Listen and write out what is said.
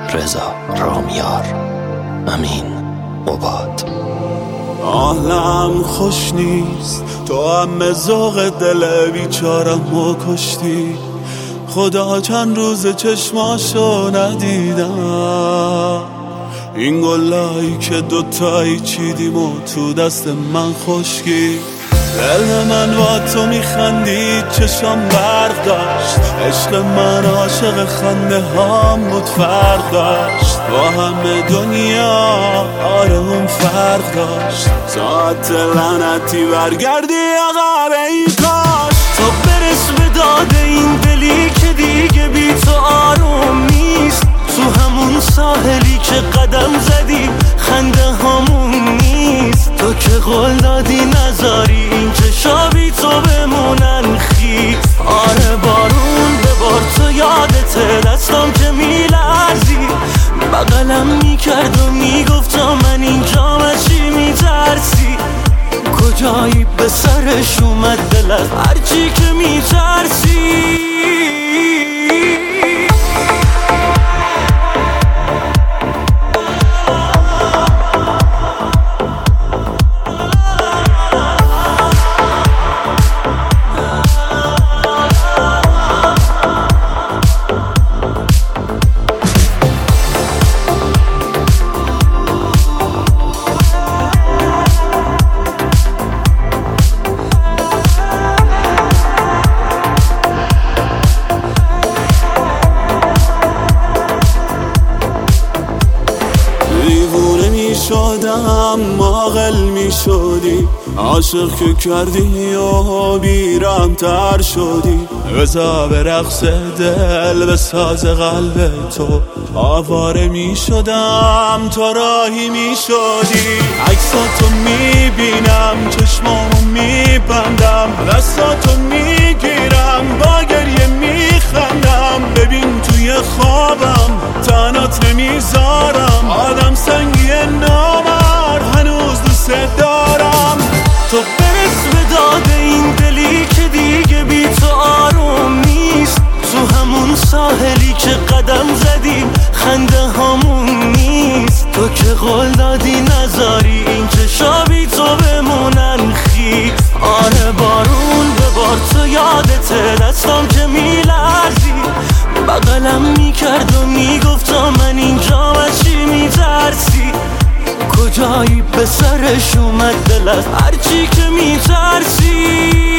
رضا رامیار، امین عباد. حالم خوش نیست، تو هم ذوق دل بیچارم و کشتی. خدا چند روز چشماشو ندیدم، این گلایی که دوتایی چیدیم و تو دست من خشکی. دل من با تو میخندید، چشم برق داشت، عشق من عاشق خنده هام بود، فرق داشت با همه دنیا، آره اون فرق داشت. ساعت لعنتی برگردی عقب ای کاش، تو برس به داد این دلی که دیگه بی تو آروم نیست. تو همون ساحلی که قدم زدی خنده هامون نیست. تو که قول دادی نذاری این چشا بی تو بمونن خیس. آره بارون ببار، تو یادته دستم که میلرزی، بغلم میکرد و میگفت من اینجام از چی میترسی. کجایی به سرش اومد دلت هرچی که میترسی. شدم عاقل می شدی، عاشق که کردی و بیرم تر شدی. بزا به رقص دل به ساز قلب تو آواره می شدم، تو راهی می شدی. عکساتو می بینم، چشمامو می بندم، دستاتو می گیرم، با گریه می خندم. ببین توی خوابم تنات نمیذارم، آدم سنگی نامر هنوز دوست دارم. تو برس به داد این دلی که دیگه بی تو آروم نیست. تو همون ساحلی که قدم زدیم خنده هامون نیست. تو که قول دادی نذاری این چشا بی تو بمونن خیس. آره بارون ببار، تو یادته دستم که میلرزی، بغلم میکرد و میگفت من اینجام از چی میترسی. کجایی به سرش اومد دلت هرچی که میترسی.